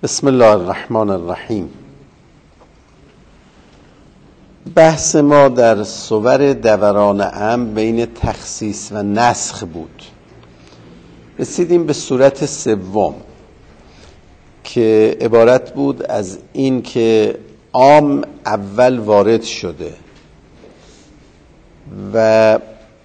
بسم الله الرحمن الرحیم. بحث ما در صور دوران عام بین تخصیص و نسخ بود. رسیدیم به صورت سوم که عبارت بود از این که عام اول وارد شده و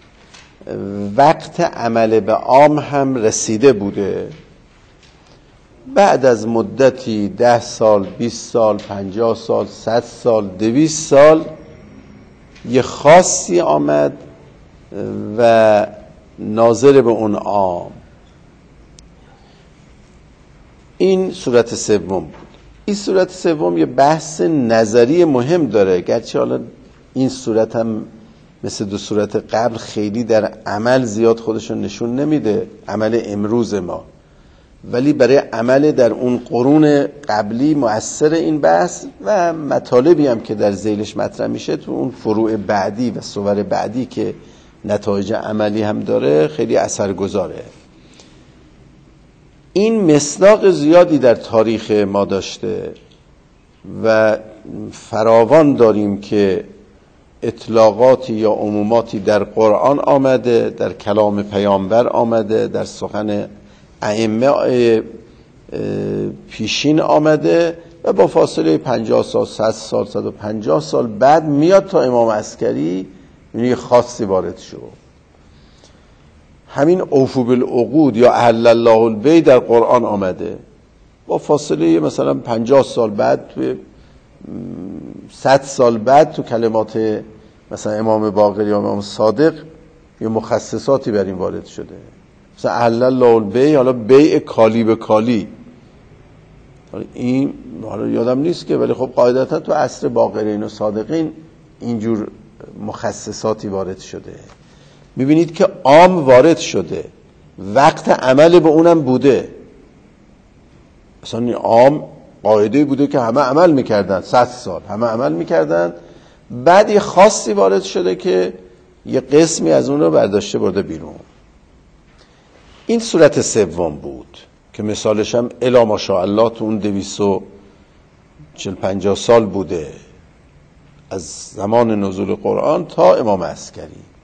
وقت عمل به عام هم رسیده بوده. بعد از مدتی 10 سال، 20 سال، 50 سال، 100 سال، 200 سال یه خاصی آمد و ناظر به اون عام. این صورت سوم بود. این صورت سوم یه بحث نظری مهم داره، گرچه حالا این صورت هم مثل دو صورت قبل خیلی در عمل زیاد خودشون نشون نمیده، عمل امروز ما، ولی برای عمل در اون قرون قبلی مؤثر این بحث و مطالبی هم که در ذیلش مطرح میشه تو اون فروع بعدی و صور بعدی که نتایج عملی هم داره خیلی اثرگذاره. این مصداق زیادی در تاریخ ما داشته و فراوان داریم که اطلاقاتی یا عموماتی در قرآن آمده، در کلام پیامبر آمده، در سخن ائمه پیشین آمده و با فاصله 50 سال، 100 سال، 150 سال بعد میاد تا امام عسکری یعنی خاصی وارد شد. همین اوفوا بالعقود یا احل الله البیع در قرآن آمده، با فاصله مثلا 50 سال بعد، 100 سال بعد تو کلمات مثلا امام باقر یا امام صادق یه مخصصاتی بر این وارد شده. مثلا احل الله البیع، حالا بیع کالی به کالی، این حالا یادم نیست که، ولی خب قاعدتا تو عصر باقرین و صادقین اینجور مخصصاتی وارد شده. میبینید که عام وارد شده، وقت عمل به اونم بوده. مثلا عام قاعده بوده که همه عمل میکردن، 100 سال همه عمل میکردن، بعد یه خاصی وارد شده که یه قسمی از اون رو برداشته برده بیرون. این صورت سوم بود که مثالش هم الا ماشاءالله تو اون 240-50 سال بوده، از زمان نزول قرآن تا امام عسکری.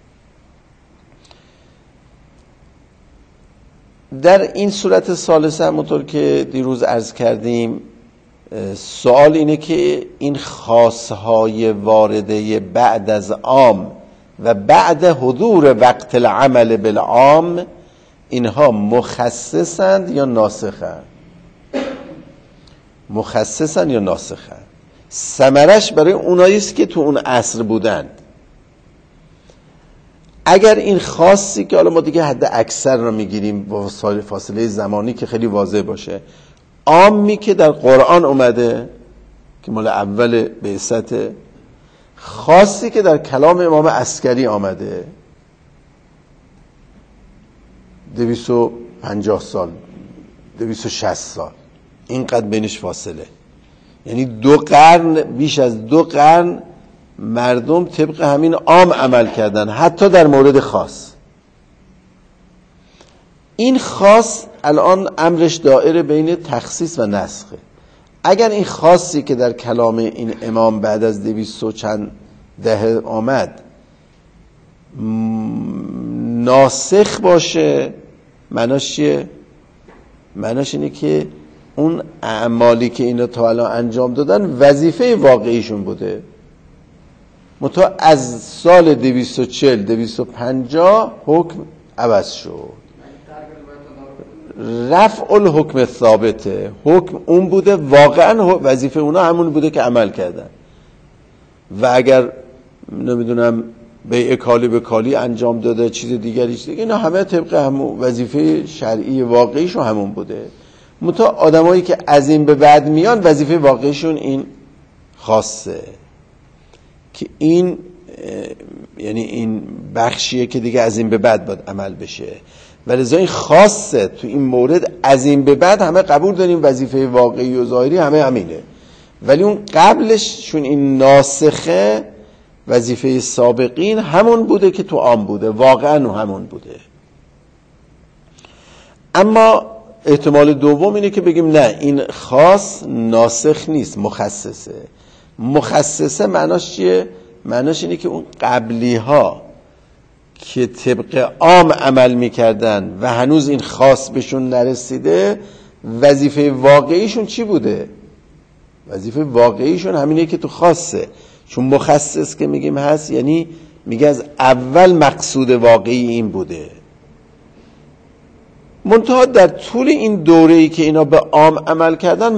در این صورت ثالثه همونطور که دیروز عرض کردیم، سوال اینه که این خاصهای وارده بعد از عام و بعد حضور وقت العمل بالعام، اینها مخصصند یا ناسخند؟ مخصصند یا ناسخند؟ ثمرش برای اونایی است که تو اون عصر بودند. اگر این خاصی که حالا ما دیگه حد اکثر رو میگیریم با فاصله زمانی که خیلی واضح باشه، عامی که در قرآن اومده که مال اول بعثت، خاصی که در کلام امام عسکری آمده 250 سال، 260 سال، اینقدر بینش فاصله، یعنی 2 قرن، بیش از 2 قرن مردم طبق همین عام عمل کردن، حتی در مورد خاص. این خاص الان امرش دائره بین تخصیص و نسخه. اگر این خاصی که در کلام این امام بعد از 200 و چند دهه آمد ناسخ باشه، معناش چیه؟ معناش اینه که اون اعمالی که اینا تا الان انجام دادن وظیفه واقعیشون بوده، منتها از سال 240 250 حکم عوض شد. رفع الحکم ثابته، حکم اون بوده، واقعا وظیفه اونا همون بوده که عمل کردن. و اگر نمیدونم بیع کالی به کالی انجام داده، چیز دیگری اینا همه طبق همون وظیفه شرعی واقعیشون همون بوده. منتها آدمایی که از این به بعد میان وظیفه واقعیشون این خاصه که این یعنی این بخشیه که دیگه از این به بعد باید عمل بشه، ولذا این خاصه تو این مورد از این به بعد همه قبول داریم وظیفه واقعی و ظاهری همه همینه، ولی اون قبلش چون این ناسخه وظیفه سابقین همون بوده که تو عام بوده، واقعا همون بوده. اما احتمال دوم اینه که بگیم نه این خاص ناسخ نیست، مخصصه. مخصصه معناش چیه؟ معناش اینه که اون قبلی ها که طبق عام عمل میکردن و هنوز این خاص بهشون نرسیده، وظیفه واقعیشون چی بوده؟ وظیفه واقعیشون همینه که تو خاصه. چون مخصص که میگیم هست یعنی میگه از اول مقصود واقعی این بوده. منتها در طول این دوره‌ای که اینا به عام عمل کردن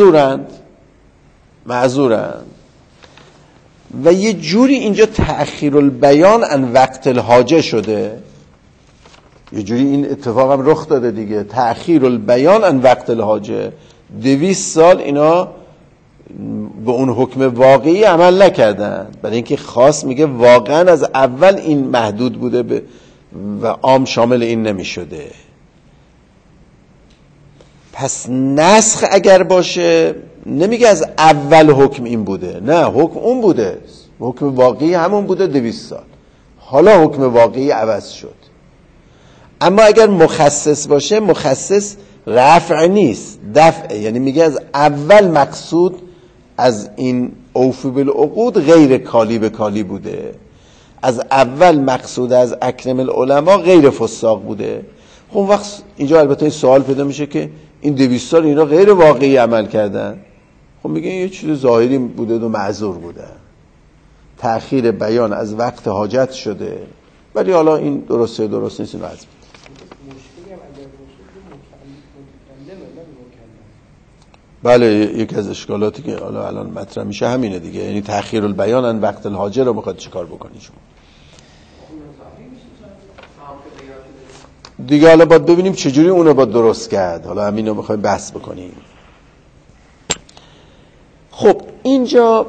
معذورند و یه جوری اینجا تأخیر البیان عن وقت الحاجه شده. یه جوری این اتفاق هم رخ داده دیگه، تأخیر البیان عن وقت الحاجه. 200 سال اینا به اون حکم واقعی عمل نکردن، برای اینکه خاص میگه واقعا از اول این محدود بوده و عام شامل این نمی شده. پس نسخ اگر باشه نمیگه از اول حکم این بوده، نه، حکم اون بوده، حکم واقعی همون بوده 200 سال، حالا حکم واقعی عوض شد. اما اگر مخصص باشه، مخصص رفع نیست، دفع، یعنی میگه از اول مقصود از این اوفو بالعقود غیر کالی به کالی بوده، از اول مقصود از اکرم العلماء غیر فساق بوده. خب وقت اینجا البته این سوال پیدا میشه که این 200 سال اینا غیر واقعی عمل کردن. خب میگه یه چیز ظاهری بوده و معذور بوده، تأخیر بیان از وقت حاجت شده، ولی حالا این درست نیست، اینو از بله. یکی از اشکالاتی که حالا الان مطرح میشه همینه دیگه، یعنی تأخیر البیان عن وقت الحاجه رو میخواد چیکار بکنی شما دیگه؟ حالا باید ببینیم چجوری اونو باید درست کرد، حالا همینو میخوایم بحث بکنیم. خب اینجا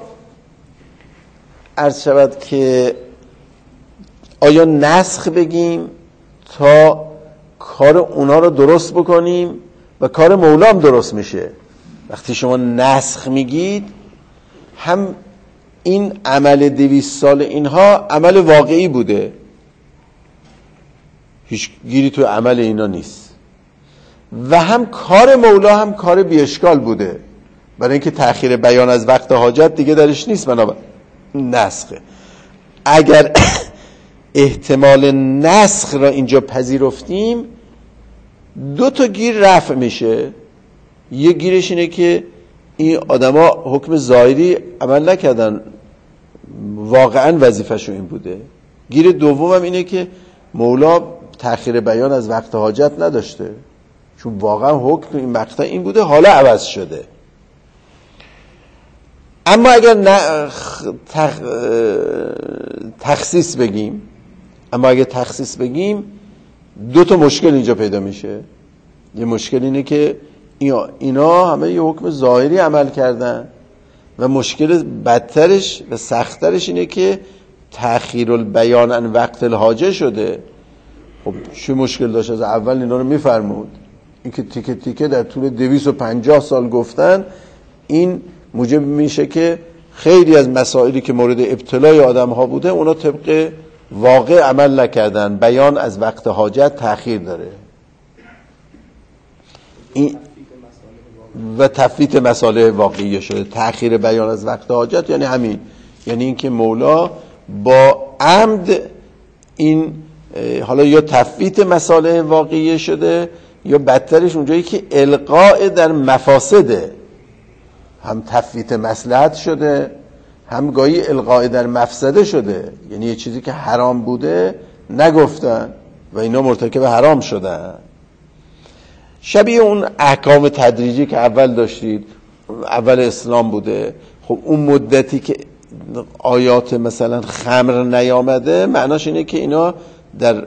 عرض شود که آیا نسخ بگیم تا کار اونا رو درست بکنیم و کار مولام درست میشه. وقتی شما نسخ میگید، هم این عمل 200 سال اینها عمل واقعی بوده، هیچ گیری تو عمل اینا نیست، و هم کار مولا هم کار بی اشکال بوده، برای اینکه تأخیر بیان از وقت حاجت دیگه درش نیست، بنابراین نسخه. اگر احتمال نسخ را اینجا پذیرفتیم، 2 تا گیر رفع میشه. یه گیرش اینه که این آدما حکم ظاهری عمل نکردن، واقعا وظیفه‌شون این بوده. گیر دومم اینه که مولا تأخیر بیان از وقت حاجت نداشته، چون واقعا حکم این مقطع این بوده، حالا عوض شده. اما اگر تخصیص بگیم، 2 تا مشکل اینجا پیدا میشه. یه مشکل اینه که اینا همه یه حکم ظاهری عمل کردن، و مشکل بدترش و سختترش اینه که تأخیر البیان عن وقت الحاجه شده. خب چه مشکل داشت؟ از اول اینا رو میفرمود. این که تیکه تیکه در طول 250 سال گفتن، این موجب میشه که خیلی از مسائلی که مورد ابتلای آدم ها بوده، اونا طبق واقع عمل نکردن. بیان از وقت حاجت تأخیر داره، این و تفویت مصالح واقعی شده. تأخیر بیان از وقت حاجت یعنی همین، یعنی این که مولا با عمد این حالا یا تفویت مصالح واقعی شده، یا بدترش اونجایی که القاء در مفاسده، هم تفویت مصلحت شده، هم گاهی القاء در مفسده شده، یعنی یه چیزی که حرام بوده نگفتن و اینا مرتکب حرام شدن. شبیه اون احکام تدریجی که اول داشتید، اول اسلام بوده. خب اون مدتی که آیات مثلا خمر نیامده، معناش اینه که اینا در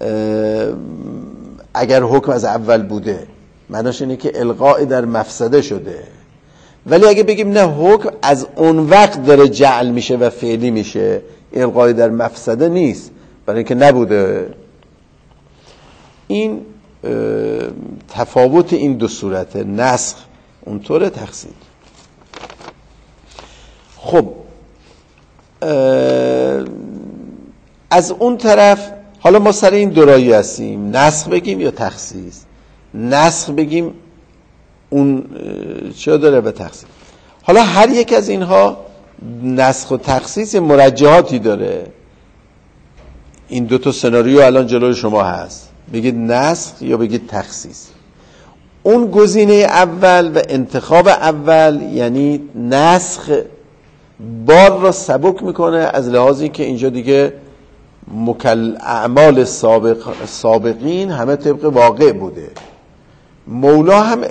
اگر حکم از اول بوده، معناش اینه که القاء در مفسده شده. ولی اگه بگیم نه، حکم از اون وقت داره جعل میشه و فعلی میشه، القاء در مفسده نیست، برای اینکه نبوده. این تفاوت این 2 صورت، نسخ اونطوره، تخصیص. خب از اون طرف حالا ما سر این دورایی هستیم، نسخ بگیم یا تخصیص. نسخ بگیم اون چه داره به تخصیص. حالا هر یک از اینها نسخ و تخصیص مرجحاتی داره. این دو تا سناریو الان جلوی شما هست، بگید نسخ یا بگید تخصیص. اون گزینه اول و انتخاب اول یعنی نسخ بار را سبک میکنه، از لحاظی که اینجا دیگه اعمال سابقین همه طبق واقع بوده. مولا هم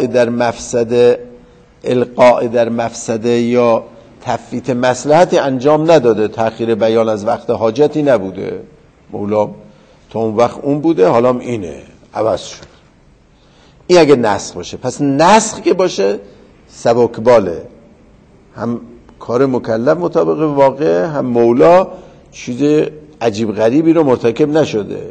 القاء در مفسده یا تفویت مصلحتی انجام نداده، تأخیر بیان از وقت حاجتی نبوده. مولا تا اون وقت اون بوده، حالا هم اینه، عوض شد. این اگه نسخ باشه. پس نسخ که باشه سبکباله، هم کار مکلف مطابق واقع، هم مولا چیز عجیب غریبی رو مرتکب نشده.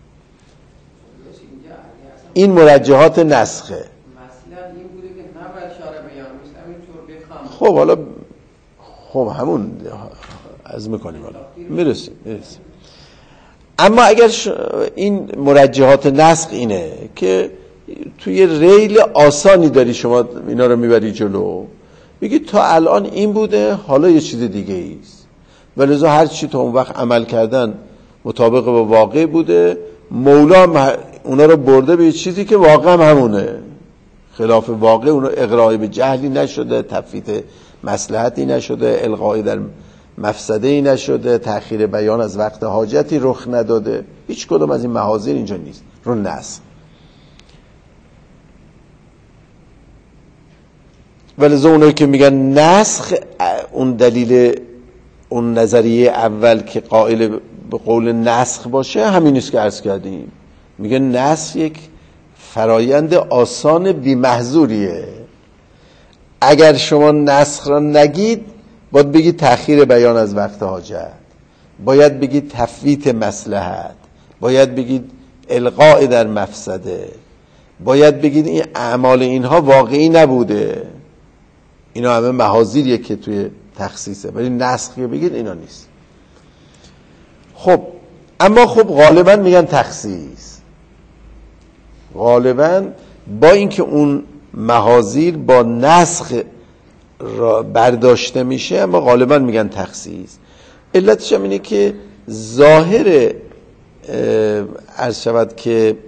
این مرجحات نسخه. مثلا این بوده که نباید شارع بیان میشه همینطور بخوام. خب حالا همون از میکنیم، حالا میرسیم. اما اگر این مرجحات نسخ اینه که توی ریل آسانی داری شما اینا رو میبری جلو، بگی تا الان این بوده، حالا یه چیز دیگه ایست، ولذا هر چی تا اون وقت عمل کردن مطابق با واقع بوده. مولا اونا رو برده به یه چیزی که واقعا همونه، خلاف واقع اونا اغراء به جهلی نشده، تفویت مصلحتی نشده، الغای در مفسده‌ای نشده، تأخیر بیان از وقت حاجتی رخ نداده. هیچ کدوم از این محاذیر اینجا نیست رو نسخ. ولذا اونایی که میگن نسخ، اون دلیل اون نظریه اول که قائل به قول نسخ باشه همینیست که عرض کردیم. میگه نسخ یک فرایند آسان بی محذوریه. اگر شما نسخ را نگید باید بگید تأخیر بیان از وقت حاجت، باید بگید تفویت مصلحت، باید بگید الغاء در مفسده، باید بگید این اعمال اینها واقعی نبوده. اینا همه محاذیریه که توی تخصیصه، ولی نسخی بگید اینا نیست. خب اما غالبا میگن تخصیص. غالبا با اینکه اون محاذیر با نسخ را برداشته میشه، اما غالبا میگن تخصیص. علتش هم اینه که ظاهر عرض شود که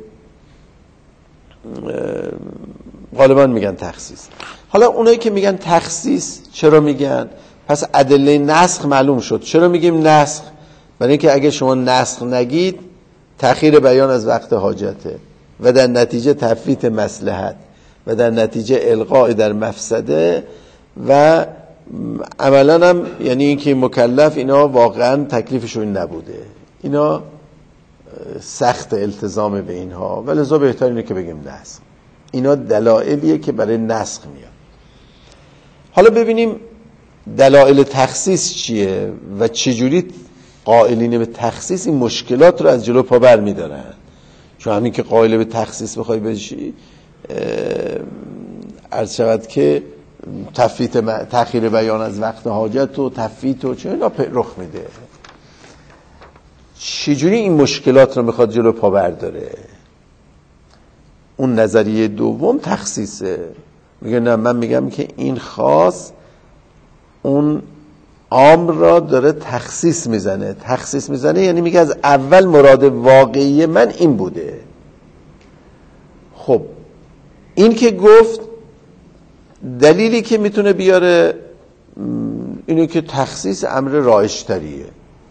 غالبا میگن تخصیص. حالا اونایی که میگن تخصیص چرا میگن؟ پس ادله نسخ معلوم شد. چرا میگیم نسخ؟ برای اینکه اگه شما نسخ نگید تأخیر بیان از وقت حاجته و در نتیجه تفویت مصلحت و در نتیجه الغاء در مفسده و عملا هم یعنی اینکه مکلف اینا واقعا تکلیفشون نبوده، اینا سخت التزام به اینها، ولذا بهتر اینه که بگیم نسخ. اینا دلایلیه که برای نسخ میاد. حالا ببینیم دلایل تخصیص چیه و چجوری قائلین به تخصیص این مشکلات رو از جلو پا بر میدارن. چون همین که قائل به تخصیص بخوای بشی، عرض شود که تأخیر بیان از وقت حاجت و تفویت و چه اینا رخ میده. چجوری این مشکلات رو میخواد جلو پا برداره؟ اون نظریه دوم تخصیصه. میگه نه، من میگم که این خاص اون عام را داره تخصیص میزنه. تخصیص میزنه یعنی میگه از اول مراد واقعی من این بوده. خب این که گفت دلیلی که میتونه بیاره اینه که تخصیص امر رایج‌تریه.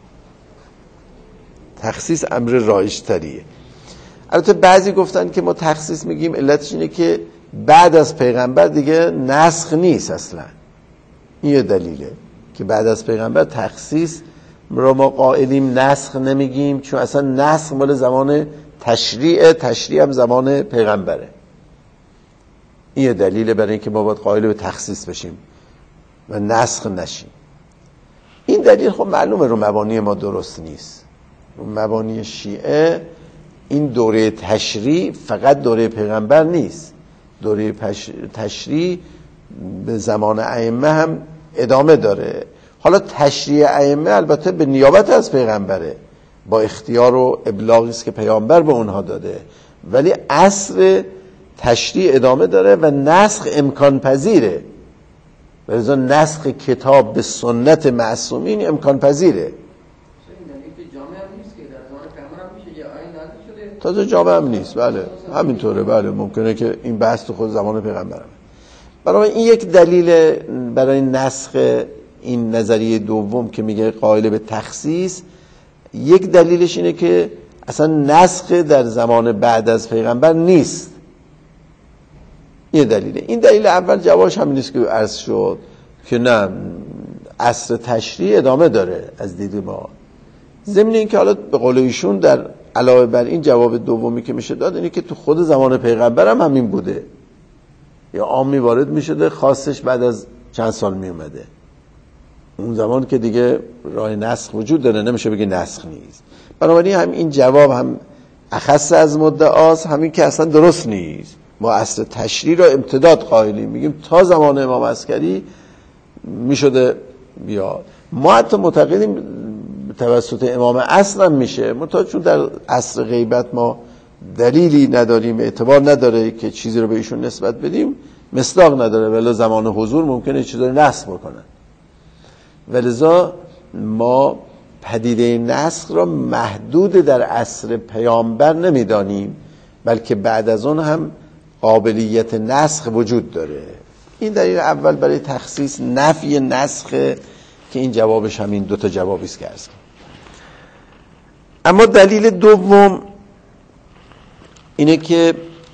تخصیص امر رایج‌تریه. البته بعضی گفتن که ما تخصیص میگیم علتش اینه که بعد از پیغمبر دیگه نسخ نیست اصلا. این یه دلیله که بعد از پیغمبر تخصیص رو ما قائلیم نسخ نمیگیم، چون اصلا نسخ مال زمان تشریع هم زمان پیغمبره. این یه دلیله برای اینکه ما باید قائل به تخصیص بشیم و نسخ نشیم. این دلیل خب معلومه رو مبانی ما درست نیست. رو مبانی شیعه این دوره تشریع فقط دوره پیغمبر نیست، دوره تشریع به زمان ائمه هم ادامه داره. حالا تشریع ائمه البته به نیابت از پیغمبره، با اختیار و ابلاغی است که پیامبر به اونها داده، ولی اصل تشریع ادامه داره و نسخ امکان پذیره. ولذا نسخ کتاب به سنت معصومین امکان پذیره. تازه جامعه هم نیست. بله همینطوره. بله ممکنه که این بحث تو خود زمان پیغمبرم. برای این یک دلیل برای نسخ این نظریه دوم که میگه قائل به تخصیص، یک دلیلش اینه که اصلا نسخ در زمان بعد از پیغمبر نیست. یه دلیله. این دلیل اول جوابش همین نیست که عرض شد که نه، عصر تشریع ادامه داره از دید ما. ضمن این که حالا به قول ایشون در علاوه بر این جواب دومی که میشه داد اینه که تو خود زمان پیغمبر هم همین بوده، یا عامی وارد میشده، خاصش بعد از چند سال میومده. اون زمان که دیگه راه نسخ وجود داره، نمیشه بگی نسخ نیست. بنابراین هم این جواب هم اخص از مدعاست، همین که اصلا درست نیست. ما اصل تشریع را امتداد قائلیم، میگیم تا زمان امام عسکری میشده بیاد. ما حتی معتقدیم توسط امام عصر هم میشه، چون در عصر غیبت ما دلیلی نداریم، اعتبار نداره که چیزی رو به ایشون نسبت بدیم، مصداق نداره، ولی زمان حضور ممکنه چیزی رو نسخ بکنن. ولذا ما پدیده نسخ را محدود در عصر پیامبر نمیدانیم، بلکه بعد از اون هم قابلیت نسخ وجود داره. این دلیل اول برای تخصیص نفی نسخ که این جوابش همین دوتا جوابی است که عرض کردم. اما دلیل دوم اینه که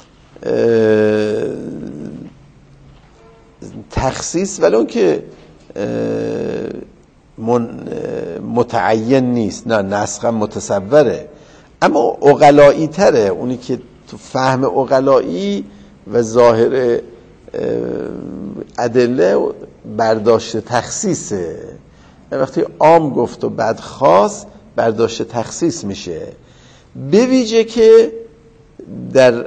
تخصیص ولو اون که متعین نیست، نه نسخ هم متصوره، اما عقلایی تره. اونی که تو فهم عقلایی و ظاهر ادله برداشت تخصیصه. وقتی عام گفت و بعد خاص برداشت تخصیص میشه، به ویژه که در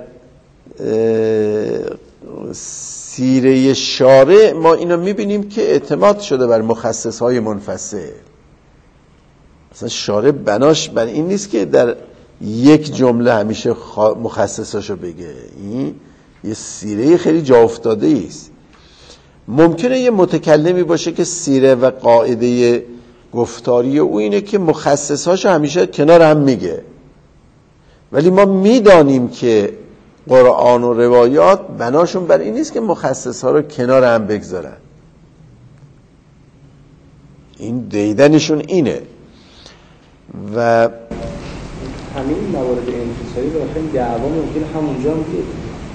سیره شارع ما اینو میبینیم که اعتماد شده بر مخصصهای منفصل. مثلا شارع بناش بر این نیست که در یک جمله همیشه مخصصاشو بگه. این یه سیره خیلی جا افتاده است. ممکنه یه متکلمی باشه که سیره و قاعده گفتاری او اینه که مخصصاشو همیشه کنار هم میگه، ولی ما میدانیم که قرآن و روایات بناشون بر این نیست که مخصصها رو کنار هم بگذارن. این دیدنشون اینه. و همین موارد انفصالی بالاخره دعوا ممکنه همونجا هم بیاد.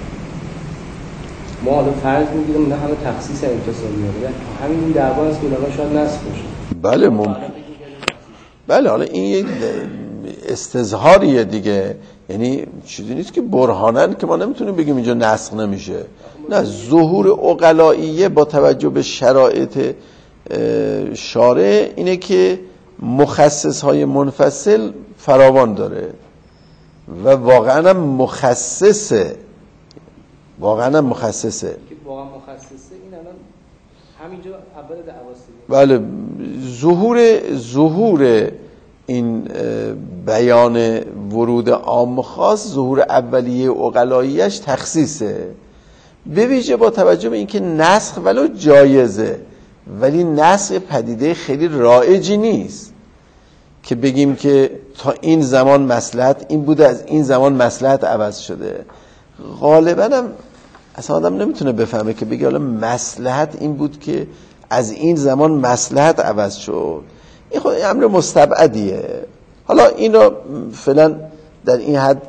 ما حالا فرض میگیریم نه همه تخصیص انفصالی داره، همین دعوا است که بالاخره شاید نسخ بشه. بله ممکن. بله حالا این یک استظهاریه دیگه، یعنی چیزی نیست که برهانن که ما نمیتونیم بگیم اینجا نسخ نمیشه. نه، ظهور عقلاییه با توجه به شرایط شارع اینه که مخصصهای منفصل فراوان داره و واقعا هم مخصصه. واقعا هم مخصصه. که واقعا مخصصه این الان همینجا اول دعواسته. بله، ظهور این بیان ورود عام خاص، ظهور اولیه عقلاییش تخصیصه، به ویژه با توجه به اینکه نسخ ولو جایزه، ولی نسخ پدیده خیلی رایجی نیست که بگیم که تا این زمان مصلحت این بوده، از این زمان مصلحت عوض شده. غالبا هم اصلا آدم نمیتونه بفهمه که بگه حالا مصلحت این بود که از این زمان مصلحت عوض شد. این خود امر مستبعدیه. حالا این رو فعلا در این حد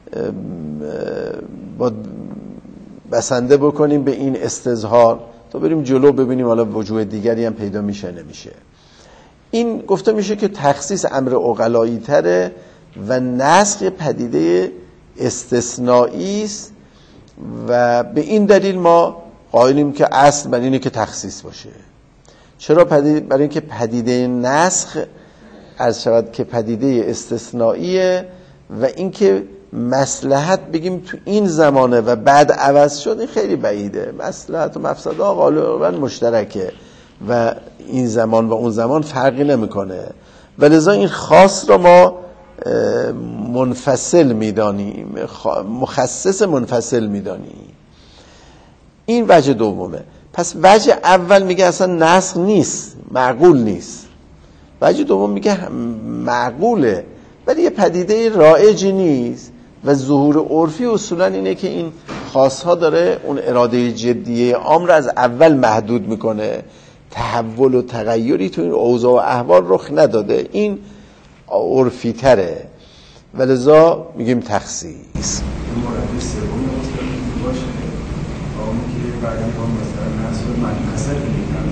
با بسنده بکنیم به این استظهار تا بریم جلو ببینیم حالا وجوه دیگری هم پیدا میشه نمیشه. این گفته میشه که تخصیص امر عقلایی تره و نسخ پدیده استثنایی است و به این دلیل ما قائلیم که اصل بر اینه که تخصیص باشه. چرا؟ برای اینکه پدیده نسخ عرض شود که پدیده استثنائیه و اینکه مصلحت بگیم تو این زمانه و بعد عوض شد این خیلی بعیده. مصلحت و مفسده غالبا مشترکه و این زمان و اون زمان فرقی نمیکنه و لذا این خاص رو ما منفصل میدانی، مخصص منفصل میدانی. این وجه دومه. پس وجه اول میگه اصلا نسخ نیست، معقول نیست. وجه دوم میگه معقوله ولی یه پدیده رایجی نیست و ظهور عرفی اصولا اینه که این خاصها داره اون اراده جدیه عام رو از اول محدود میکنه، تحول و تغییری تو این اوضاع و احوال رخ نداده، این عرفی تره و لذا میگیم تخصیص. مراد سوم باشه اون که بعد ما مثلا نسل مدرسه میگن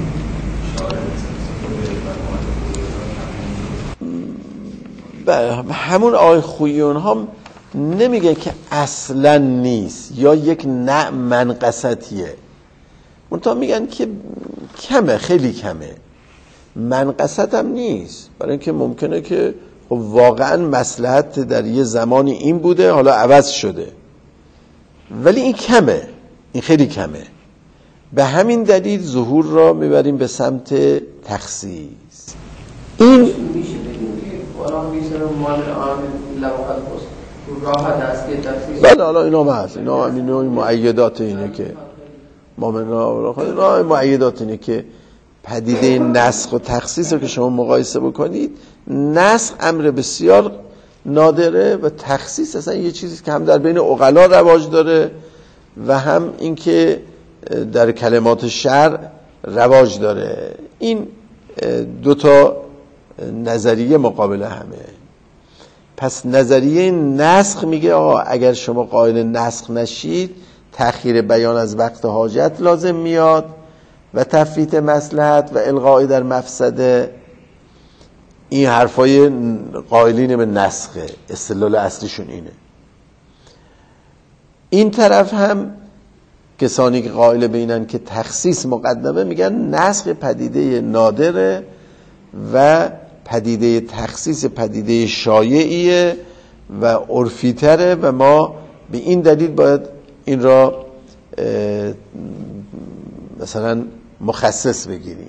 شاعر همون آقای خویون هم نمیگه که اصلا نیست یا یک نه منقصتیه، منتها میگن که کمه، خیلی کمه، منقصت هم نیست، برای اینکه ممکنه که خب واقعا مصلحت در یه زمانی این بوده حالا عوض شده، ولی این کمه، این خیلی کمه. به همین دلیل ظهور را میبریم به سمت تخصیص. این میشه بگیم که قرآن میسره مال عامل لوحات پست راحت است که تخصیص. بله حالا اینا هست، اینا معیدات اینه که معیدات اینه که پدیده نسخ و تخصیص رو که شما مقایسه بکنید، نسخ امر بسیار نادره و تخصیص اصلا یه چیزی که هم در بین عقلا رواج داره و هم این که در کلمات شرع رواج داره. این دوتا نظریه مقابل همه. پس نظریه نسخ میگه آقا اگر شما قائل نسخ نشید تأخیر بیان از وقت حاجت لازم میاد و تفریط مصلحت و الغاء در مفسده. این حرفای قائلین به نسخه، استدلال اصلیشون اینه. این طرف هم کسانی که قائل به اینن که تخصیص مقدمه میگن نسخ پدیده نادره و پدیده تخصیص پدیده شایعیه و عرفی تره و ما به این دلیل باید این را مثلا مخصص بگیریم.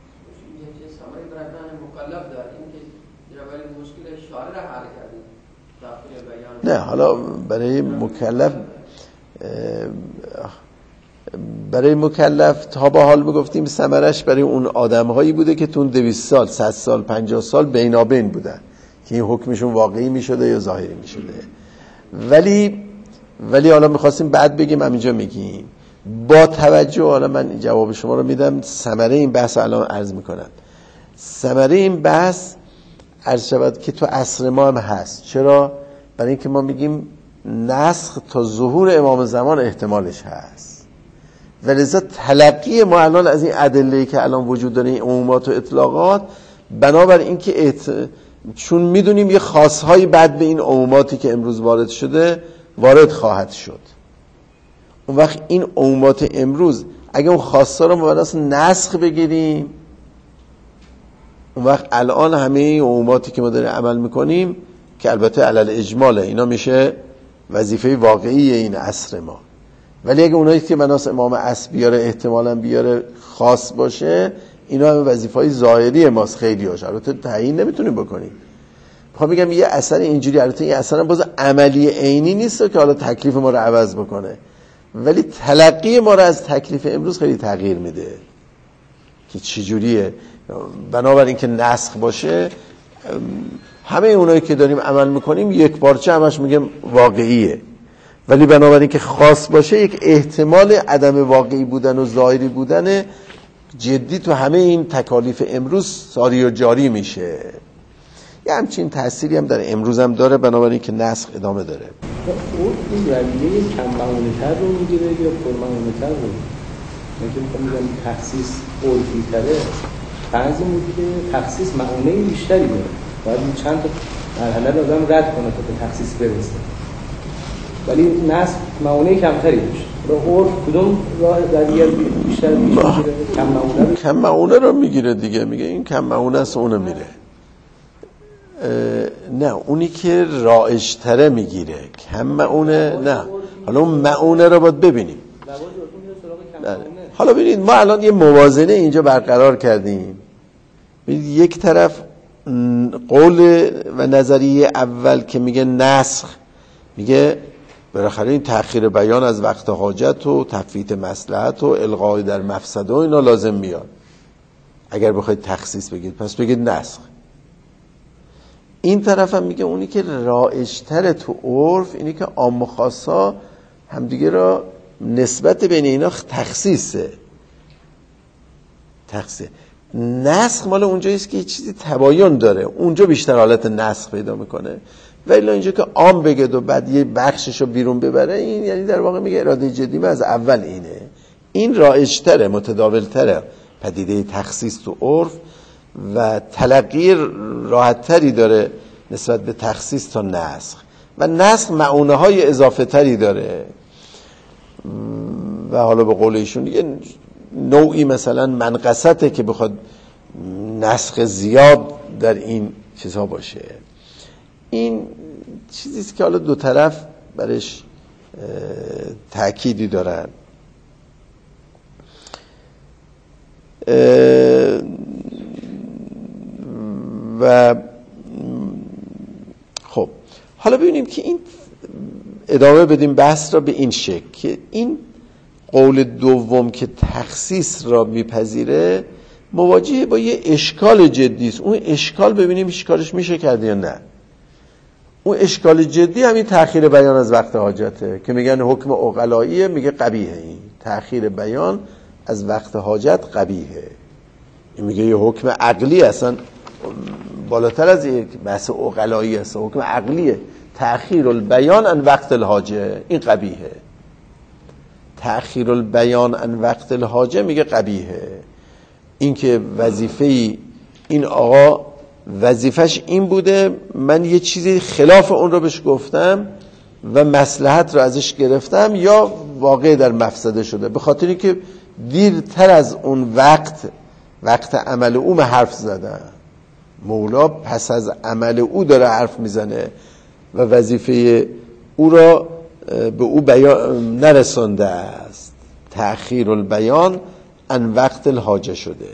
نه حالا برای مکلف تا با حال بگفتیم ثمرش برای اون آدم هایی بوده که تون 200 سال 100 سال 50 سال بینابین بودن که این حکمشون واقعی می شده یا ظاهری می شده. ولی حالا میخواستیم بعد بگیم، همینجا میگیم با توجه، حالا من جواب شما رو میدم، ثمره این بحث الان عرض میکنم. ثمره این بحث عرض شود که تو عصر ما هم هست. چرا؟ برای اینکه ما میگیم نسخ تا ظهور امام زمان احتمالش هست و لذا تلقی ما الان از این ادله‌ای که الان وجود داره، این عمومات و اطلاقات، بنابر اینکه چون میدونیم یه خاصهایی بعد به این عموماتی که امروز وارد شده وارد خواهد شد، اون وقت این عمومات امروز اگه اون خاصه رو مبناس نسخ بگیریم، اون وقت الان همه این عموماتی که ما داریم عمل میکنیم که البته علل اجماله، اینا میشه وظیفه واقعی این عصر ما. ولی اگه اونایی که مناس امام عصر بیاره احتمالاً بیاره خاص باشه، اینا هم وظیفه‌های ظاهری ماست خیلی هاش، البته تعیین نمیتونیم بکنیم. میخوام بگم یه اثر اینجوری، البته این اثر باز عملی عینی نیست که حالا تکلیف ما رو عوض بکنه، ولی تلقی ما رو از تکلیف امروز خیلی تغییر میده که چجوریه. بنابراین که نسخ باشه، همه اونایی که داریم عمل میکنیم یک پارچه همش میگم واقعیه، ولی بنابراین که خاص باشه یک احتمال عدم واقعی بودن و ظاهری بودن جدی تو همه این تکالیف امروز ساری و جاری میشه. یه همچین تأثیری هم در امروز هم داره، بنابراین که نسخ ادامه داره. این رویه کم معونتر رو میگیره یا پر معونتر رو؟ من میگم تخصیص عرفی تره، بعضی میگه تخصیص معونه بیشتری داره، باید چند تا مرحله رو آدم رد کنه تا به تخصیص برسه، ولی نسخ معونه کمتری داشت. عرف کدوم راه دیگر بیشتر میگیره؟ کم معونه رو میگیره دیگه، میگه این کم معونه است اونو میره. نه اونی که رایج‌تره میگیره، کم معونه نه. حالا اون معونه رو باید ببینیم. حالا ببینید ما الان یه موازنه اینجا برقرار کردیم. یک طرف قول و نظریه اول که میگه نسخ، میگه بالاخره این تأخیر بیان از وقت حاجت و تفویت مصلحت و الغای در مفسده و اینا لازم میاد. اگر بخواید تخصیص بگید پس بگید نسخ. این طرف هم میگه اونی که رایج‌تر تو عرف اینی که عام و خاصا همدیگه را نسبت بین اینا تخصیصه. نسخ مال اونجاییست که یه چیزی تباین داره، اونجا بیشتر حالت نسخ پیدا میکنه. ولی اینجا که عام بگید و بعد یه بخششو بیرون ببره، این یعنی در واقع میگه اراده جدی از اول اینه. این رایج‌تره، متداول‌تره پدیده تخصیص تو عرف و تلقی راحت‌تری داره نسبت به تخصیص تا نسخ. و نسخ معونه‌های اضافه تری داره و حالا به قول ایشون دیگه نوعی مثلا منقصته که بخواد نسخ زیاد در این چیزها باشه. این چیزیست که حالا دو طرف برش تأکیدی دارن. و خب حالا ببینیم که این ادامه بدیم بحث را به این شکل که این قول دوم که تخصیص را میپذیره مواجه با یه اشکال جدی است. اون اشکال ببینیم اشکالش میشه کرد یا نه. اون اشکال جدی همین تأخیر بیان از وقت حاجته که میگن حکم عقلاییه، میگه قبیحه. این تأخیر بیان از وقت حاجت قبیحه. این میگه یه حکم عقلی، اصلا بالاتر از یک بحث عقلایی است، حکم عقلیه. تأخیر البیان عن وقت الحاجه این قبیحه. تأخیر البیان عن وقت الحاجه میگه قبیحه. این که وظیفه این آقا وظیفش این بوده من یه چیزی خلاف اون رو بهش گفتم و مصلحت رو ازش گرفتم یا واقع در مفسده شده، به خاطر اینکه دیرتر از اون وقت عمل او حرف زدم. مولا پس از عمل او داره حرف میزنه و وظیفه او را به او بیان نرسانده است. تأخیر البیان عن وقت الحاجه شده.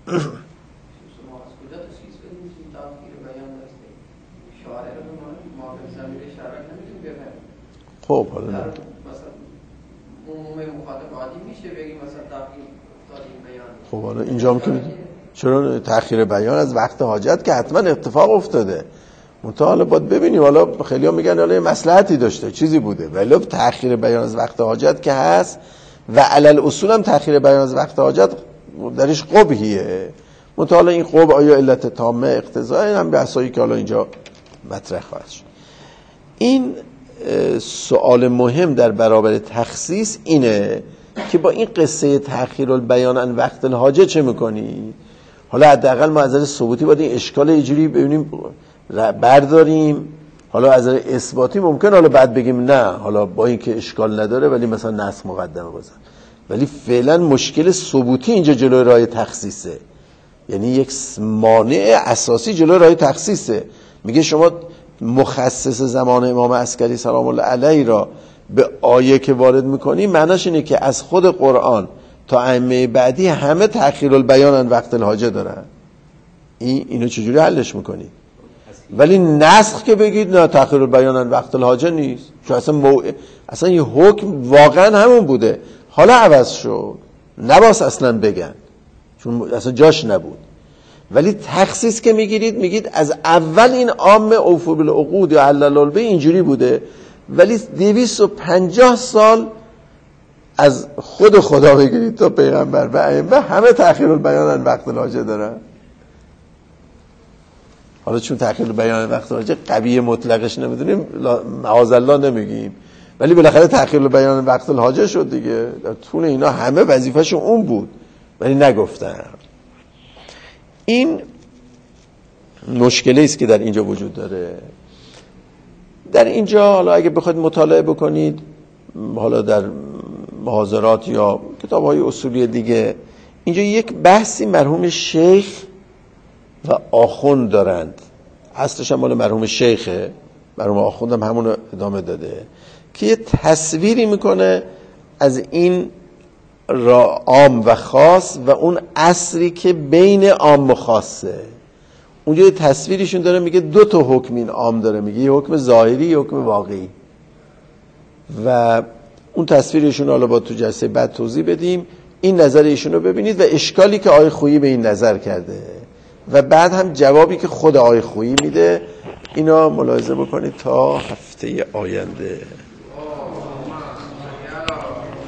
خب حالا مثلا عموم مخاطب عادی میشه بگیم مثلا تأخیر افتادیم بیان. خب حالا اینجا هم که چرا تأخیر بیان از وقت حاجت که حتما اتفاق افتاده. منتها حالا باید ببینیم، حالا خیلی‌ها میگن حالا مصلحتی داشته چیزی بوده، ولی تأخیر بیان از وقت حاجت که هست و علل اصول هم تأخیر بیان از وقت حاجت درش قبحیه. منتها حالا این قبح آیا علت تامه اقتضای هم بحثایی که حالا اینجا مطرح خواهد شد. این سوال مهم در برابر تخصیص اینه که با این قصه تأخیر البیان عن وقت الحاجه چه میکنی؟ حالا حداقل ما از نظر ثبوتی باید این اشکال اینجوری ببینیم برداریم. حالا از نظر اثباتی ممکن حالا بعد بگیم نه، حالا با اینکه اشکال نداره ولی مثلا نسخ مقدمه بزن، ولی فعلا مشکل ثبوتی اینجا جلوی راه تخصیصه. یعنی یک مانع اساسی جلوی راه تخصیصه. میگه شما مخصص زمان امام عسکری سلام الله علیه را به آیه که وارد میکنی معناش اینه که از خود قرآن تا ائمه بعدی همه تأخیر البیان عن وقت الحاجه دارن. اینو چجوری حلش میکنی؟ ولی نسخ که بگید نه تأخیر البیان عن وقت الحاجه نیست، چون اصلا یه حکم واقعا همون بوده، حالا عوض شد، نباس اصلا بگن چون اصلا جاش نبود. ولی تخصیص که میگید از اول این عام اوفوا بالعقود یا علل البیع اینجوری بوده، ولی 250 سال از خود خدا بگیرید تا پیغمبر و ائمه همه تأخیر البیان عن وقت الحاجه دارن. حالا چون تأخیر البیان عن وقت الحاجه قبیه مطلقش نمیدونیم، معاذالله نمیگیم، ولی بالاخره تأخیر البیان عن وقت الحاجه شد دیگه. در طول اینا همه وظیفه‌شون اون بود ولی نگفتن. این مشکلی است که در اینجا وجود داره. در اینجا حالا اگه بخواید مطالعه بکنید، حالا در محاضرات یا کتاب‌های اصولی دیگه، اینجا یک بحثی مرحوم شیخ و آخوند دارند. اصلش هم مال مرحوم شیخه، مرحوم آخوند هم همون ادامه داده که یه تصویری میکنه از این عام و خاص و اون عصری که بین عام و خاصه. اونجا یه تصویرشون داره، میگه دو تا حکم این عام داره، میگه یه حکم ظاهری یه حکم واقعی. و اون تصویرشون حالا با تو جلسه بعد توضیح بدیم. این نظر ایشون رو ببینید و اشکالی که آقای خویی به این نظر کرده و بعد هم جوابی که خود آقای خویی میده، اینا ملاحظه بکنید تا هفته آینده.